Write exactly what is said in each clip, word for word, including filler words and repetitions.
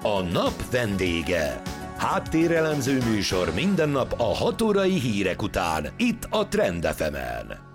A nap vendége. Háttérelemző műsor minden nap a hat órai hírek után, itt a Trend ef emen.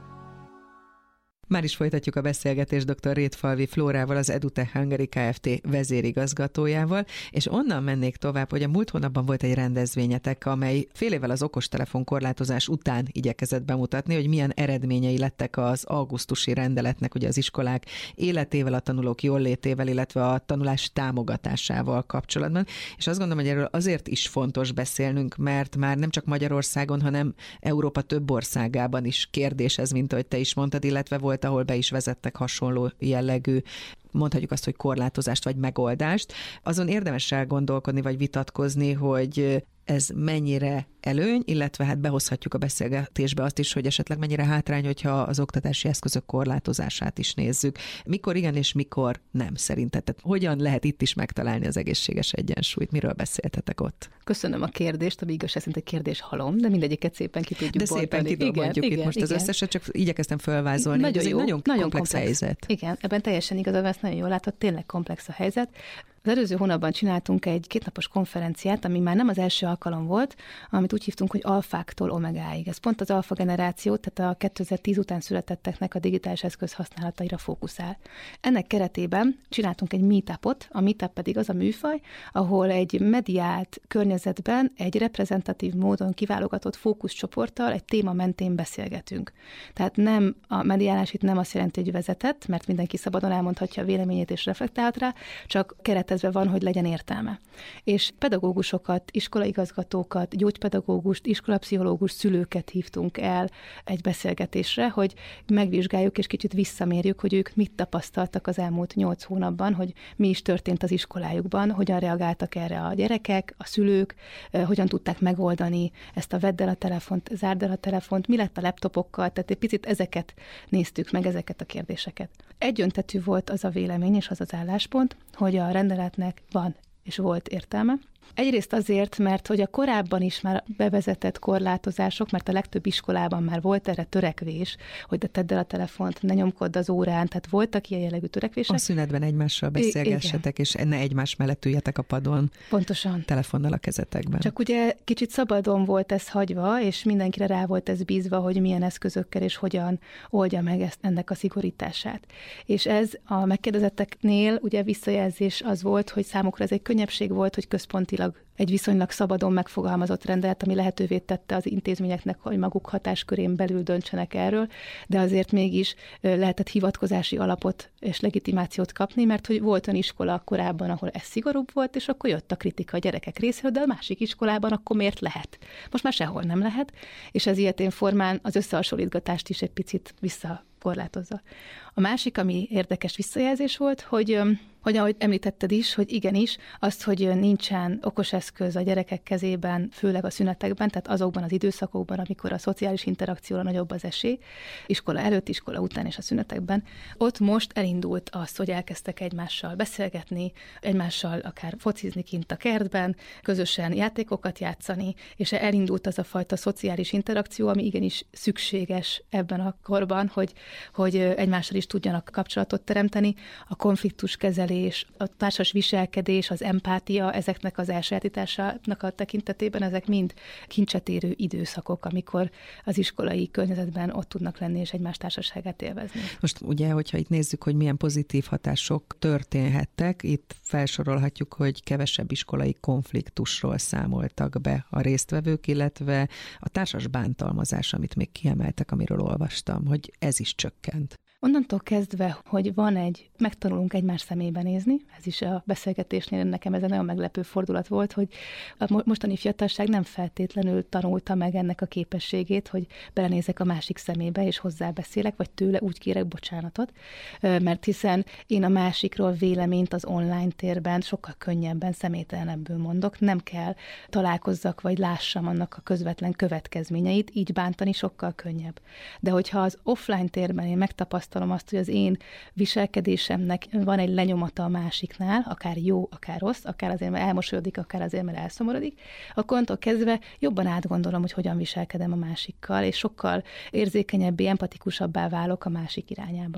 Már is folytatjuk a beszélgetést dr. Rétfalvi Flórával, az EduTech Hungary Kft. Vezérigazgatójával, és onnan mennék tovább, hogy a múlt hónapban volt egy rendezvényetek, amely fél évvel az okostelefon korlátozás után igyekezett bemutatni, hogy milyen eredményei lettek az augusztusi rendeletnek, ugye az iskolák életével, a tanulók jólétével, illetve a tanulás támogatásával kapcsolatban. És azt gondolom, hogy erről azért is fontos beszélnünk, mert már nem csak Magyarországon, hanem Európa több országában is kérdés ez, mint ahogy te is mondtad, illetve volt, ahol be is vezettek hasonló jellegű, mondhatjuk azt, hogy korlátozást vagy megoldást. Azon érdemes elgondolkodni vagy vitatkozni, hogy ez mennyire előny, illetve hát behozhatjuk a beszélgetésbe azt is, hogy esetleg mennyire hátrány, hogyha az oktatási eszközök korlátozását is nézzük. Mikor igen és mikor nem szerinted? Tehát hogyan lehet itt is megtalálni az egészséges egyensúlyt? Miről beszéltetek ott? Köszönöm a kérdést, ami igazság szerint egy kérdés halom, de mindegyiket szépen ki tudjuk De szépen kidolgozjuk itt most igen. Az összeset, csak igyekeztem felvázolni. Nagyon ez jó, egy nagyon, nagyon komplex, komplex helyzet. Igen, ebben teljesen igazad, ezt nagyon jól látod, tényleg komplex a helyzet. Az előző hónapban csináltunk egy kétnapos konferenciát, ami már nem az első alkalom volt, amit úgy hívtunk, hogy alfáktól omegáig. Ez pont az alfa generáció, tehát a kétezer-tíz után születetteknek a digitális eszköz használataira fókuszál. Ennek keretében csináltunk egy meetupot, a meetup pedig az a műfaj, ahol egy mediált környezetben egy reprezentatív módon kiválogatott fókuszcsoporttal egy téma mentén beszélgetünk. Tehát nem a mediálás itt nem azt jelenti, hogy vezetett, mert mindenki szabadon elmondhatja a véleményét és reflektálhat rá, csak keretezve van, hogy legyen értelme. És pedagógusokat, iskolaigazgatókat, gyógypedagógust, iskolapszichológus, szülőket hívtunk el egy beszélgetésre, hogy megvizsgáljuk és kicsit visszamérjük, hogy ők mit tapasztaltak az elmúlt nyolc hónapban, hogy mi is történt az iskolájukban, hogyan reagáltak erre a gyerekek, a szülők, hogyan tudták megoldani ezt a vedd el a telefont, zárd el a telefont, mi lett a laptopokkal, tehát egy picit ezeket néztük meg, ezeket a kérdéseket. Egyöntetű volt az a vélemény és az az álláspont, hogy a rendeletnek van és volt értelme. Egyrészt azért, mert hogy a korábban is már bevezetett korlátozások, mert a legtöbb iskolában már volt erre törekvés, hogy de tedd el a telefont, ne nyomkodd az órán, tehát voltak ilyen jellegű törekvések. A szünetben egymással beszélgessetek, és ne egymás mellett üljetek a padon. Pontosan. Telefonnal a kezetekben. Csak ugye kicsit szabadon volt ez hagyva, és mindenkire rá volt ez bízva, hogy milyen eszközökkel és hogyan oldja meg ezt, ennek a szigorítását. És ez a megkérdezetteknél ugye visszajelzés az volt, hogy számukra ez egy könnyebbség volt, hogy központilag egy viszonylag szabadon megfogalmazott rendelet, ami lehetővé tette az intézményeknek, hogy maguk hatáskörén belül döntsenek erről, de azért mégis lehetett hivatkozási alapot és legitimációt kapni, mert hogy volt olyan iskola korábban, ahol ez szigorúbb volt, és akkor jött a kritika a gyerekek részéről, de a másik iskolában akkor miért lehet? Most már sehol nem lehet, és ez ilyetén formán az összehasonlítgatást is egy picit visszakorlátozza. A másik, ami érdekes visszajelzés volt, hogy hogy ahogy említetted is, hogy igenis, azt, hogy nincsen okos eszköz a gyerekek kezében, főleg a szünetekben, tehát azokban az időszakokban, amikor a szociális interakcióra nagyobb az esély, iskola előtt, iskola után és a szünetekben, ott most elindult az, hogy elkezdtek egymással beszélgetni, egymással akár focizni kint a kertben, közösen játékokat játszani, és elindult az a fajta szociális interakció, ami igenis szükséges ebben a korban, hogy, hogy egymással is tudjanak kapcsolatot teremteni, a konfliktuskezelés, a társas viselkedés, az empátia, ezeknek az elsajátításának a tekintetében, ezek mind kincset érő időszakok, amikor az iskolai környezetben ott tudnak lenni, és egymás társaságát élvezni. Most ugye, hogyha itt nézzük, hogy milyen pozitív hatások történhettek, itt felsorolhatjuk, hogy kevesebb iskolai konfliktusról számoltak be a résztvevők, illetve a társas bántalmazás, amit még kiemeltek, amiről olvastam, hogy ez is csökkent. Onnantól kezdve, hogy van egy, megtanulunk egymás szemébe nézni, ez is a beszélgetésnél nekem ez egy nagyon meglepő fordulat volt, hogy a mostani fiatalság nem feltétlenül tanulta meg ennek a képességét, hogy belenézek a másik szemébe, és hozzá beszélek, vagy tőle úgy kérek bocsánatot, mert hiszen én a másikról véleményt az online térben sokkal könnyebben, személytelenebből mondok, nem kell találkozzak, vagy lássam annak a közvetlen következményeit, így bántani sokkal könnyebb. De hogyha az offline térben én megtapasztalom azt, hogy az én viselkedésemnek van egy lenyomata a másiknál, akár jó, akár rossz, akár azért, mert elmosolyodik, akár azért, mert elszomorodik, akkor onnantól kezdve jobban átgondolom, hogy hogyan viselkedem a másikkal, és sokkal érzékenyebbé, empatikusabbá válok a másik irányába.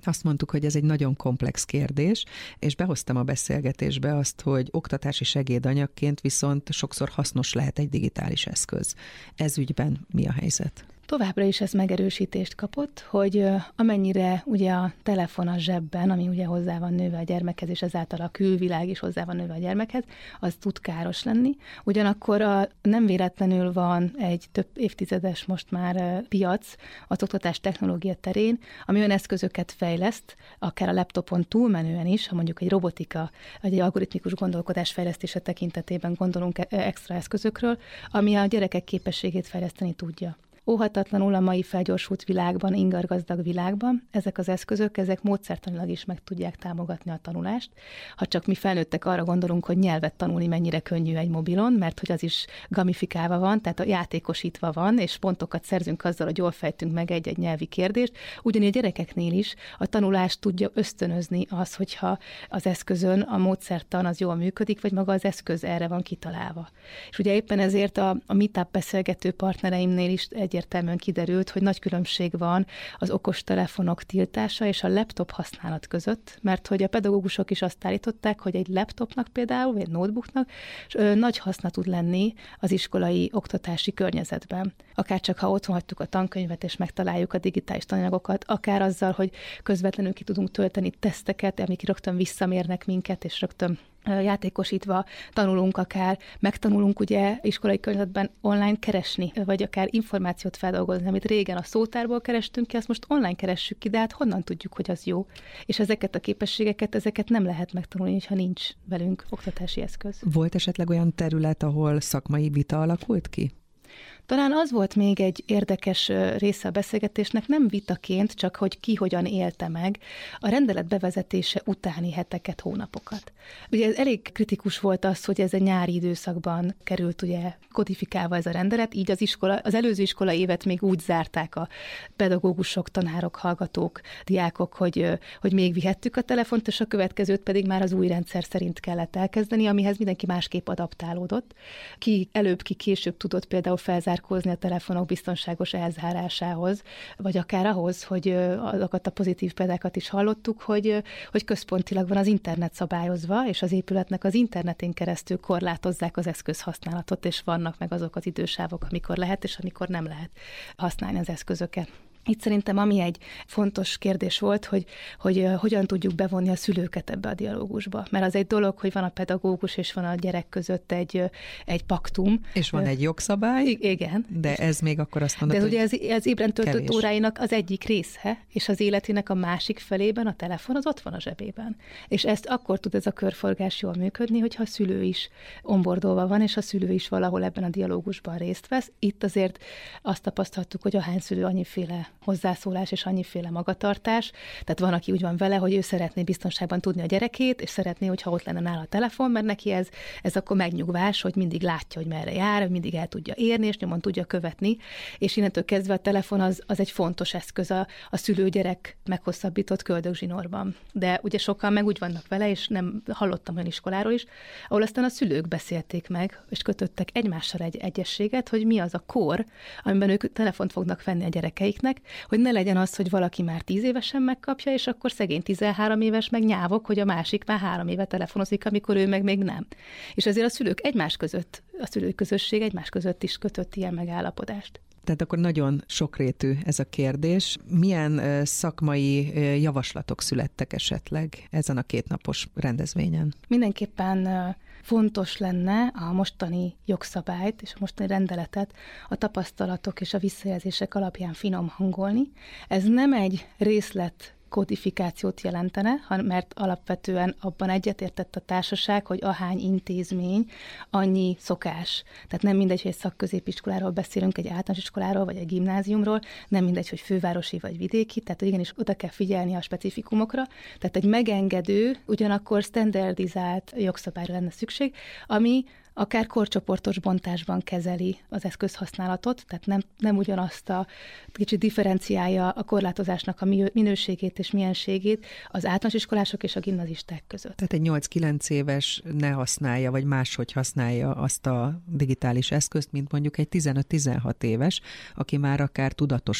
Azt mondtuk, hogy ez egy nagyon komplex kérdés, és behoztam a beszélgetésbe azt, hogy oktatási segédanyagként viszont sokszor hasznos lehet egy digitális eszköz. Ez ügyben mi a helyzet? Továbbra is ez megerősítést kapott, hogy amennyire ugye a telefon a zsebben, ami ugye hozzá van nőve a gyermekhez, és ezáltal a külvilág is hozzá van nőve a gyermekhez, az tud káros lenni. Ugyanakkor a, nem véletlenül van egy több évtizedes most már piac az oktatás technológia terén, ami olyan eszközöket fejleszt, akár a laptopon túlmenően is, ha mondjuk egy robotika, vagy egy algoritmikus gondolkodás fejlesztése tekintetében gondolunk extra eszközökről, ami a gyerekek képességét fejleszteni tudja. Óhatatlanul a mai felgyorsult világban, ingargazdag világban ezek az eszközök, ezek módszertanilag is meg tudják támogatni a tanulást. Ha csak mi felnőttek arra gondolunk, hogy nyelvet tanulni mennyire könnyű egy mobilon, mert hogy az is gamifikálva van, tehát a játékosítva van, és pontokat szerzünk azzal, hogy jól fejtünk meg egy-egy nyelvi kérdést. Ugyanígy a gyerekeknél is a tanulást tudja ösztönözni az, hogyha az eszközön a módszertan az jól működik, vagy maga az eszköz erre van kitalálva. És ugye éppen ezért a, a Meetup beszélgető partnereimnél is egy egyértelműen kiderült, hogy nagy különbség van az okostelefonok tiltása és a laptop használat között, mert hogy a pedagógusok is azt állították, hogy egy laptopnak például, vagy egy notebooknak nagy haszna tud lenni az iskolai oktatási környezetben. Akár csak ha otthon hagytuk a tankönyvet, és megtaláljuk a digitális tananyagokat, akár azzal, hogy közvetlenül ki tudunk tölteni teszteket, amik rögtön visszamérnek minket, és rögtön játékosítva tanulunk, akár megtanulunk ugye iskolai környezetben online keresni, vagy akár információt feldolgozni, amit régen a szótárból kerestünk ki, azt most online keressük ki, de hát honnan tudjuk, hogy az jó. És ezeket a képességeket, ezeket nem lehet megtanulni, ha nincs velünk oktatási eszköz. Volt esetleg olyan terület, ahol szakmai vita alakult ki? Talán az volt még egy érdekes része a beszélgetésnek, nem vitaként, csak hogy ki hogyan élte meg a rendelet bevezetése utáni heteket, hónapokat. Ugye ez elég kritikus volt az, hogy ez a nyári időszakban került ugye kodifikálva ez a rendelet, így az iskola, az előző iskola évet még úgy zárták a pedagógusok, tanárok, hallgatók, diákok, hogy, hogy még vihettük a telefont, és a következőt pedig már az új rendszer szerint kellett elkezdeni, amihez mindenki másképp adaptálódott. Ki előbb, ki később tudott például felzárkózni a telefonok biztonságos elzárásához, vagy akár ahhoz, hogy azokat a pozitív példákat is hallottuk, hogy, hogy központilag van az internet szabályozva, és az épületnek az internetén keresztül korlátozzák az eszközhasználatot, és vannak meg azok az idősávok, amikor lehet, és amikor nem lehet használni az eszközöket. Itt szerintem ami egy fontos kérdés volt, hogy, hogy hogyan tudjuk bevonni a szülőket ebbe a dialógusba. Mert az egy dolog, hogy van a pedagógus és van a gyerek között egy, egy paktum. És van egy jogszabály. Igen. De ez még akkor azt mondod, de ugye ez, ez ébren töltött kevés. Óráinak az egyik része, és az életének a másik felében a telefon az ott van a zsebében. És ezt akkor tud ez a körforgás jól működni, hogyha a szülő is onboardolva van, és a szülő is valahol ebben a dialógusban részt vesz. Itt azért azt tapasztaltuk, hogy ahány szülő annyiféle hozzászólás és annyiféle magatartás. Tehát van, aki úgy van vele, hogy ő szeretné biztonságban tudni a gyerekét, és szeretné, hogyha ott lenne nála a telefon, mert neki ez, ez akkor megnyugvás, hogy mindig látja, hogy merre jár, hogy mindig el tudja érni, és nyomon tudja követni. És innentől kezdve a telefon az, az egy fontos eszköz a, a szülő-gyerek meghosszabbított köldögzsinórban. De ugye sokan meg úgy vannak vele, és nem hallottam olyan iskoláról is, ahol aztán a szülők beszélték meg, és kötöttek egymással egy egyességet, hogy mi az a kor, amiben ők telefont fognak venni a gyerekeiknek, hogy ne legyen az, hogy valaki már tíz évesen megkapja, és akkor szegény tizenhárom éves meg nyávok, hogy a másik már három éve telefonozik, amikor ő meg még nem. És ezért a szülők egymás között, a szülői közösség egymás között is kötött ilyen megállapodást. Tehát akkor nagyon sokrétű ez a kérdés. Milyen szakmai javaslatok születtek esetleg ezen a kétnapos rendezvényen? Mindenképpen fontos lenne a mostani jogszabályt és a mostani rendeletet a tapasztalatok és a visszajelzések alapján finom hangolni. Ez nem egy részlet kodifikációt jelentene, mert alapvetően abban egyetértett a társaság, hogy ahány intézmény, annyi szokás. Tehát nem mindegy, hogy egy szakközépiskoláról beszélünk, egy általános iskoláról, vagy egy gimnáziumról, nem mindegy, hogy fővárosi vagy vidéki, tehát igenis oda kell figyelni a specifikumokra. Tehát egy megengedő, ugyanakkor standardizált jogszabályra lenne szükség, ami akár korcsoportos bontásban kezeli az eszközhasználatot, tehát nem, nem ugyanazt a kicsit differenciálja a korlátozásnak a minőségét és mienségét az általános iskolások és a gimnazisták között. Tehát egy nyolc-kilenc éves ne használja, vagy máshogy használja azt a digitális eszközt, mint mondjuk egy tizenöt-tizenhat éves, aki már akár tudatosabb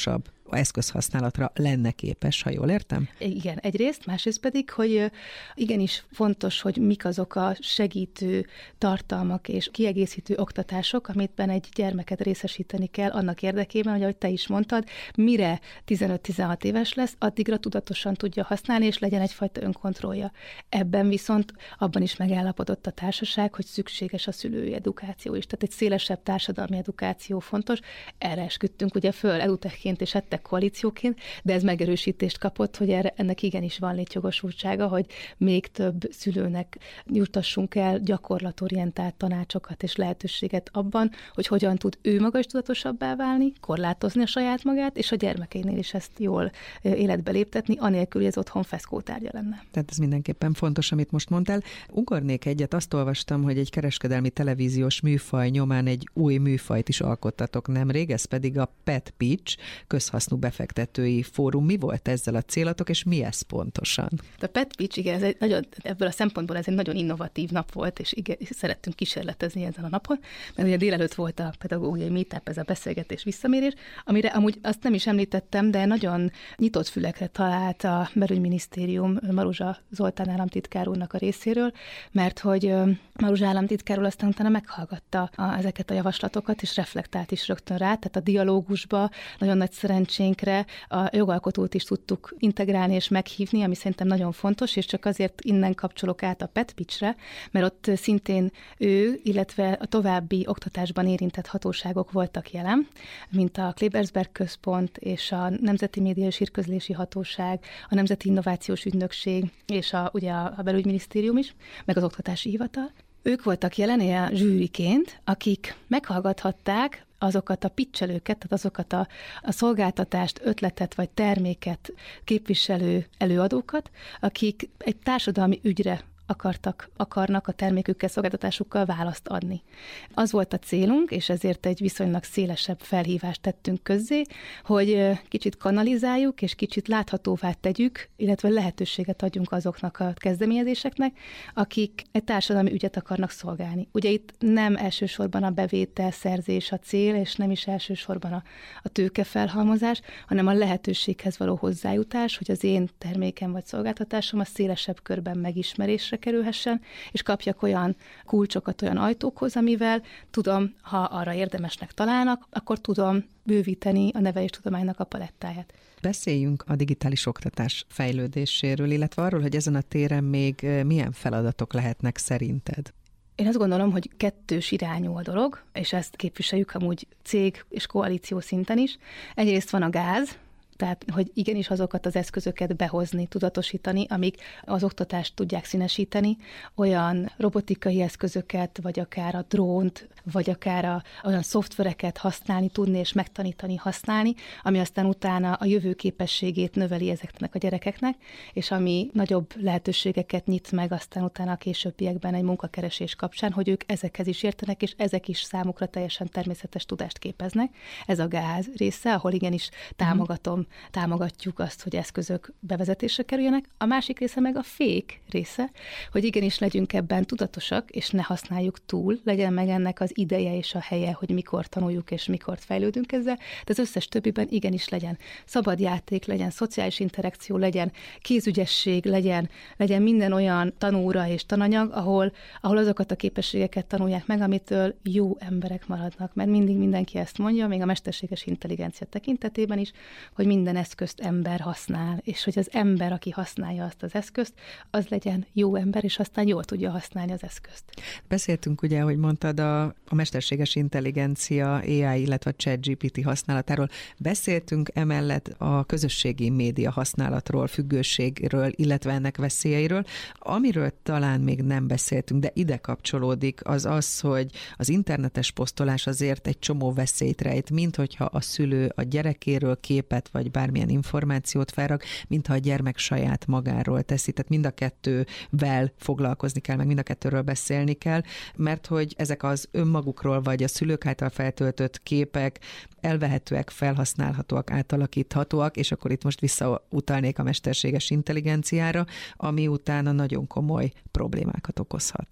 eszközhasználatra lenne képes, ha jól értem? Igen, egyrészt, másrészt pedig, hogy igenis fontos, hogy mik azok a segítő tartalmak és kiegészítő oktatások, amitben egy gyermeket részesíteni kell annak érdekében, hogy ahogy te is mondtad, mire tizenöt-tizenhat éves lesz, addigra tudatosan tudja használni, és legyen egyfajta önkontrollja. Ebben viszont abban is megállapodott a társaság, hogy szükséges a szülői edukáció is. Tehát egy szélesebb társadalmi edukáció fontos. Erre esküdtünk ugye föl edutechként és edtech koalícióként, de ez megerősítést kapott, hogy erre, ennek igenis van létjogosultsága, hogy még több szülőnek juttassunk el gyakorlatorientált tanácsokat és lehetőséget abban, hogy hogyan tud ő maga is tudatosabbá válni, korlátozni a saját magát, és a gyermekeinél is ezt jól életbe léptetni, anélkül, hogy ez otthon feszkótárgya lenne. Tehát ez mindenképpen fontos, amit most mondtál. Ugornék egyet, azt olvastam, hogy egy kereskedelmi televíziós műfaj nyomán egy új műfajt is alkottatok nemrég, ez pedig a Pet Pitch, közhasznú befektetői fórum. Mi volt ezzel a célatok, és mi ez pontosan? A Pet Pitch, igen, ez egy nagyon, ebből a szempontból ez egy nagyon innovatív nap volt, és igen, szerettünk kísérletezni ezen a napon, mert ugye délelőtt volt a pedagógiai meetup, ez a beszélgetés visszamérés, amire amúgy azt nem is említettem, de nagyon nyitott fülekre talált a Belügyminisztérium Maruzsa Zoltán államtitkár úrnak a részéről, mert hogy Maruzsa államtitkár úr aztán utána meghallgatta a, ezeket a javaslatokat, és reflektált is rögtön rá, tehát a dialógusba nagyon nagy szerencsénkre a jogalkotót is tudtuk integrálni és meghívni, ami szerintem nagyon fontos, és csak azért innen kapcsolok át a Pet Pitchre, mert ott szintén ő, illetve a további oktatásban érintett hatóságok voltak jelen, mint a Klebersberg Központ és a Nemzeti Média és Hírközlési Hatóság, a Nemzeti Innovációs Ügynökség és a, ugye a Belügyminisztérium is, meg az Oktatási Hivatal. Ők voltak jelen a zsűriként, akik meghallgathatták azokat a pitchelőket, tehát azokat a, a szolgáltatást, ötletet vagy terméket képviselő előadókat, akik egy társadalmi ügyre akartak, akarnak a termékükkel, szolgáltatásukkal választ adni. Az volt a célunk, és ezért egy viszonylag szélesebb felhívást tettünk közzé, hogy kicsit kanalizáljuk, és kicsit láthatóvá tegyük, illetve lehetőséget adjunk azoknak a kezdeményezéseknek, akik egy társadalmi ügyet akarnak szolgálni. Ugye itt nem elsősorban a bevétel szerzés a cél, és nem is elsősorban a, a tőkefelhalmozás, hanem a lehetőséghez való hozzájutás, hogy az én termékem vagy szolgáltatásom a szélesebb körben megismerésre kerülhessen, és kapjak olyan kulcsokat, olyan ajtókhoz, amivel tudom, ha arra érdemesnek találnak, akkor tudom bővíteni a neveléstudománynak a palettáját. Beszéljünk a digitális oktatás fejlődéséről, illetve arról, hogy ezen a téren még milyen feladatok lehetnek szerinted? Én azt gondolom, hogy kettős irányú a dolog, és ezt képviseljük amúgy cég és koalíció szinten is. Egyrészt van a gáz, tehát, hogy igenis azokat az eszközöket behozni, tudatosítani, amik az oktatást tudják színesíteni, olyan robotikai eszközöket, vagy akár a drónt, vagy akár a, olyan szoftvereket használni, tudni és megtanítani, használni, ami aztán utána a jövő képességét növeli ezeknek a gyerekeknek, és ami nagyobb lehetőségeket nyit meg aztán utána a későbbiekben egy munkakeresés kapcsán, hogy ők ezekhez is értenek, és ezek is számukra teljesen természetes tudást képeznek. Ez a gáz része, ahol igenis támogatom, támogatjuk azt, hogy eszközök bevezetésre kerüljenek. A másik része meg a fék része, hogy igenis legyünk ebben tudatosak, és ne használjuk túl, legyen meg ennek az ideje és a helye, hogy mikor tanuljuk és mikor fejlődünk ezzel, de az összes többiben igenis legyen szabad játék, legyen szociális interakció, legyen kézügyesség, legyen, legyen minden olyan tanóra és tananyag, ahol, ahol azokat a képességeket tanulják meg, amitől jó emberek maradnak, mert mindig mindenki ezt mondja, még a mesterséges intelligencia tekintetében is, hogy minden eszközt ember használ, és hogy az ember, aki használja azt az eszközt, az legyen jó ember, és aztán jól tudja használni az eszközt. Beszéltünk ugye, hogy mondtad, a, a mesterséges intelligencia, á i, illetve a ChatGPT használatáról. Beszéltünk emellett a közösségi média használatról, függőségről, illetve ennek veszélyeiről. Amiről talán még nem beszéltünk, de ide kapcsolódik, az az, hogy az internetes posztolás azért egy csomó veszélyt rejt, mint hogyha a szülő a gyerekéről képet vagy bármilyen információt felrak, mintha a gyermek saját magáról teszi. Tehát mind a kettővel foglalkozni kell, meg mind a kettőről beszélni kell, mert hogy ezek az önmagukról vagy a szülők által feltöltött képek elvehetőek, felhasználhatóak, átalakíthatóak, és akkor itt most visszautalnék a mesterséges intelligenciára, ami utána nagyon komoly problémákat okozhat.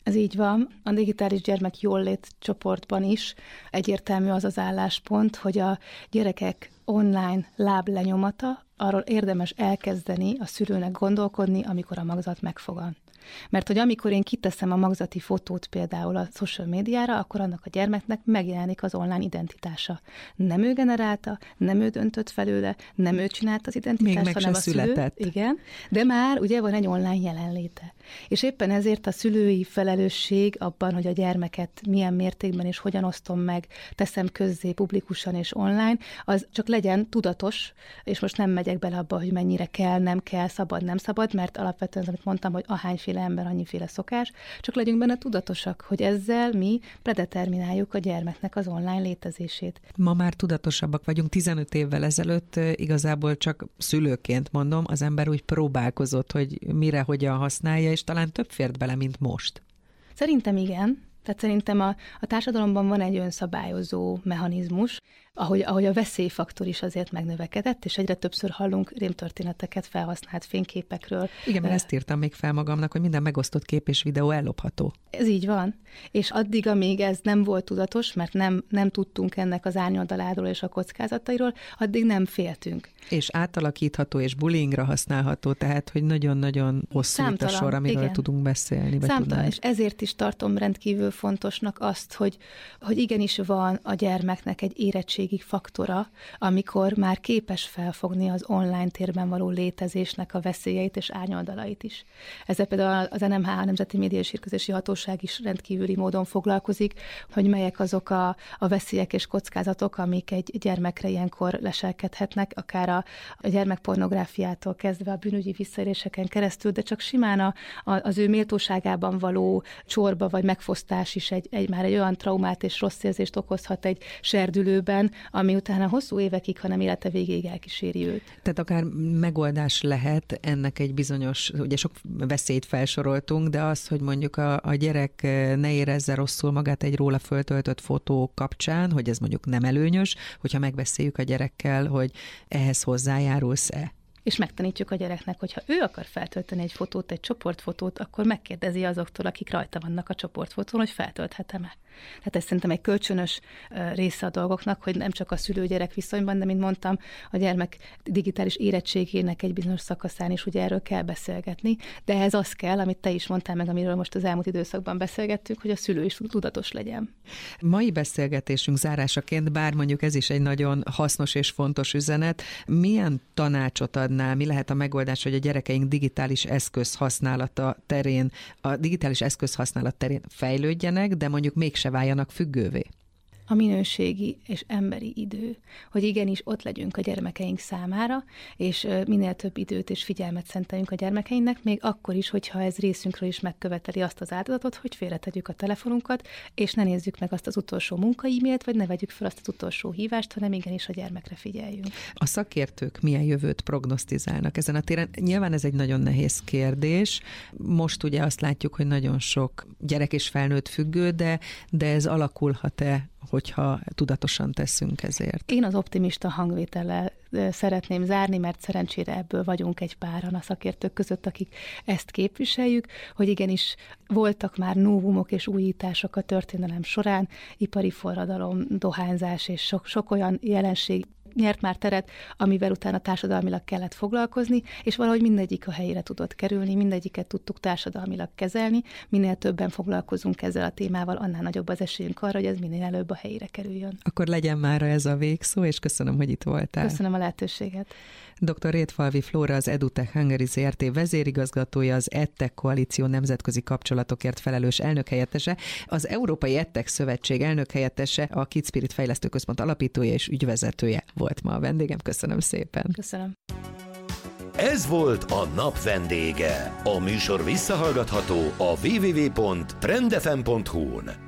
Ez így van. A digitális gyermek jólét csoportban is egyértelmű az az álláspont, hogy a gyerekek online láblenyomata, arról érdemes elkezdeni a szülőnek gondolkodni, amikor a magzat megfogan. Mert hogy amikor én kiteszem a magzati fotót például a social médiára, akkor annak a gyermeknek megjelenik az online identitása. Nem ő generálta, nem ő döntött felőle, nem ő csinált az identitást, még hanem a született. szülő. Igen, de már ugye van egy online jelenléte. És éppen ezért a szülői felelősség abban, hogy a gyermeket milyen mértékben és hogyan osztom meg, teszem közzé publikusan és online, az csak legyen tudatos, és most nem megyek bele abba, hogy mennyire kell, nem kell, szabad, nem szabad, mert alapvetően, amit mondtam, hogy ahányféle ember, annyiféle szokás, csak legyünk benne tudatosak, hogy ezzel mi predetermináljuk a gyermeknek az online létezését. Ma már tudatosabbak vagyunk. tizenöt évvel ezelőtt igazából csak szülőként mondom, az ember úgy próbálkozott, hogy mire, hogyan használja, és talán több fért bele, mint most. Szerintem igen. Tehát szerintem a, a társadalomban van egy önszabályozó mechanizmus, ahogy, ahogy a veszélyfaktor is azért megnövekedett, és egyre többször hallunk rémtörténeteket felhasznált fényképekről. Igen, mert ezt írtam még fel magamnak, hogy minden megosztott kép és videó ellopható. Ez így van. És addig, amíg ez nem volt tudatos, mert nem, nem tudtunk ennek az árnyoldaláról és a kockázatairól, addig nem féltünk. És átalakítható és bullyingra használható, tehát, hogy nagyon-nagyon hosszú a sor, amiről igen. tudunk beszélni. Számtalan, és ezért is tartom rendkívül fontosnak azt, hogy, hogy igenis van a gyermeknek egy érettségi faktora, amikor már képes felfogni az online térben való létezésnek a veszélyeit és árnyoldalait is. Ezzel például az en em há, a Nemzeti Média és Hírközlési Hatóság is rendkívüli módon foglalkozik, hogy melyek azok a, a veszélyek és kockázatok, amik egy gyermekre ilyenkor leselkedhetnek, akár a, a gyermekpornográfiától kezdve a bűnügyi visszaéléseken keresztül, de csak simán a, a, az ő méltóságában való csorba vagy megfosztás is egy, egy már egy olyan traumát és rossz érzést okozhat egy serdülőben, ami utána hosszú évekig, hanem élete végéig elkíséri őt. Tehát akár megoldás lehet ennek egy bizonyos, ugye sok veszélyt felsoroltunk, de az, hogy mondjuk a, a gyerek ne érezze rosszul magát egy róla föltöltött fotó kapcsán, hogy ez mondjuk nem előnyös, hogyha megbeszéljük a gyerekkel, hogy ehhez hozzájárulsz-e. És megtanítjuk a gyereknek, hogy ha ő akar feltölteni egy fotót, egy csoportfotót, akkor megkérdezi azoktól, akik rajta vannak a csoportfotón, hogy feltölthetem-e. Tehát ez szerintem egy kölcsönös része a dolgoknak, hogy nem csak a szülő-gyerek viszonyban, de mint mondtam, a gyermek digitális érettségének egy bizonyos szakaszán is ugye erről kell beszélgetni, de ehhez az kell, amit te is mondtál meg, amiről most az elmúlt időszakban beszélgettünk, hogy a szülő is tudatos legyen. Mai beszélgetésünk zárásaként, bár mondjuk ez is egy nagyon hasznos és fontos üzenet, milyen tanácsot adnál, mi lehet a megoldás, hogy a gyerekeink digitális eszköz használata terén, a digitális eszköz használat terén fejlődjenek, de mondjuk mégsem váljanak függővé? A minőségi és emberi idő, hogy igenis ott legyünk a gyermekeink számára, és minél több időt és figyelmet szenteljünk a gyermekeinknek, még akkor is, hogyha ez részünkről is megköveteli azt az áldozatot, hogy félretegyük a telefonunkat, és ne nézzük meg azt az utolsó munka-e-mailt, vagy ne vegyük fel azt az utolsó hívást, hanem igenis a gyermekre figyeljünk. A szakértők milyen jövőt prognosztizálnak ezen a téren? Nyilván ez egy nagyon nehéz kérdés. Most ugye azt látjuk, hogy nagyon sok gyerek és felnőtt függő, de, de ez alakulhat-e, hogyha tudatosan teszünk ezért? Én az optimista hangvétellel szeretném zárni, mert szerencsére ebből vagyunk egy páran a szakértők között, akik ezt képviseljük, hogy igenis voltak már novumok és újítások a történelem során, ipari forradalom, dohányzás és sok, sok olyan jelenség nyert már teret, amivel utána társadalmilag kellett foglalkozni, és valahogy mindegyik a helyére tudott kerülni, mindegyiket tudtuk társadalmilag kezelni, minél többen foglalkozunk ezzel a témával, annál nagyobb az esélyünk arra, hogy ez minél előbb a helyére kerüljön. Akkor legyen már ez a végszó, és köszönöm, hogy itt voltál. Köszönöm a lehetőséget. doktor Rétfalvi Flóra, az EduTech Hungary Zrt. Vezérigazgatója, az EdTech Koalíció nemzetközi kapcsolatokért felelős elnökhelyettese, az Európai EdTech Szövetség elnökhelyettese, a Kidspirit Fejlesztőközpont alapítója és ügyvezetője volt ma a vendégem. Köszönöm szépen. Köszönöm. Ez volt a nap vendége. A műsor visszahallgatható a double-u double-u double-u pont trendfm pont hu-n.